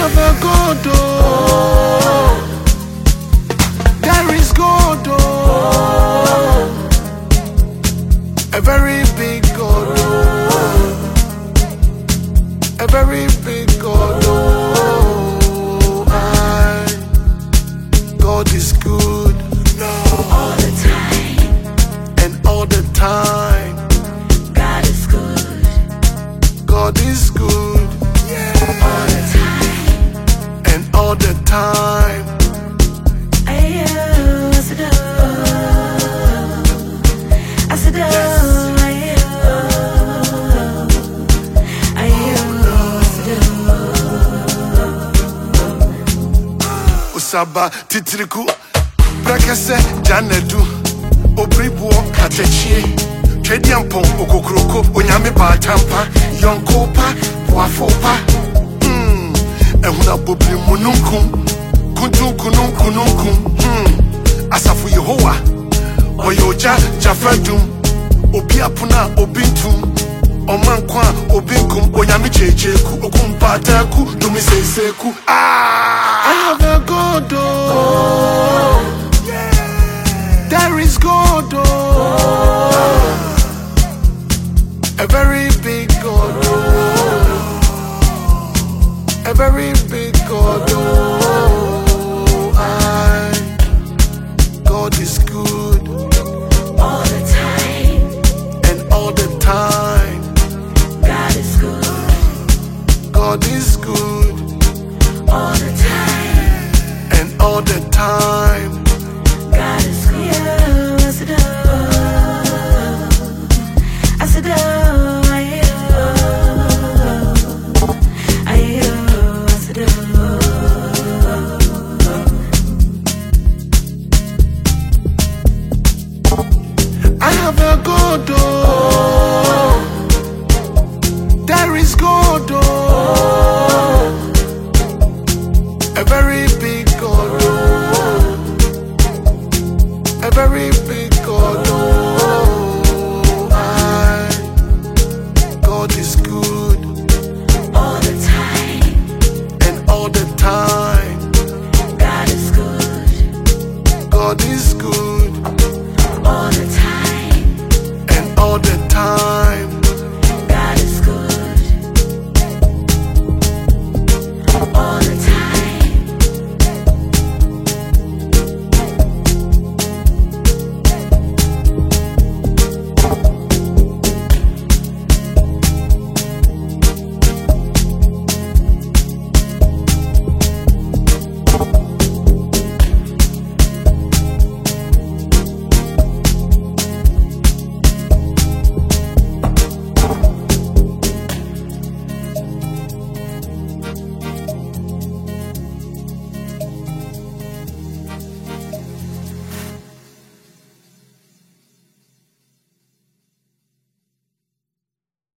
have a God, oh. There is God, oh. A very big God, oh. A very big God, oh. God is good, no. All the time, and all the time. God is good. God is good, yeah. All the time, And all the time. I said, I said, Usaba titriku Brakese janedu Obribuo katechie Twediampon okokroko Onyame batampa Yonkopa Wafopa Ehuna bobri mununkum Kununkum Asafu Yehowa Oyoja Jafadum Obiapuna Obintum Omankwa Obinkum Onyame checheku Okumpataku Dumiseseku I have a God, oh. There is God, oh. A very big God, oh. A very big God, oh. God is good all the time, and all the time. God is good. God is good All the time, and all the time. God is good. I said, I said, I have a God, oh. There is God, oh. A very big God, oh. A very big God, oh. God is good.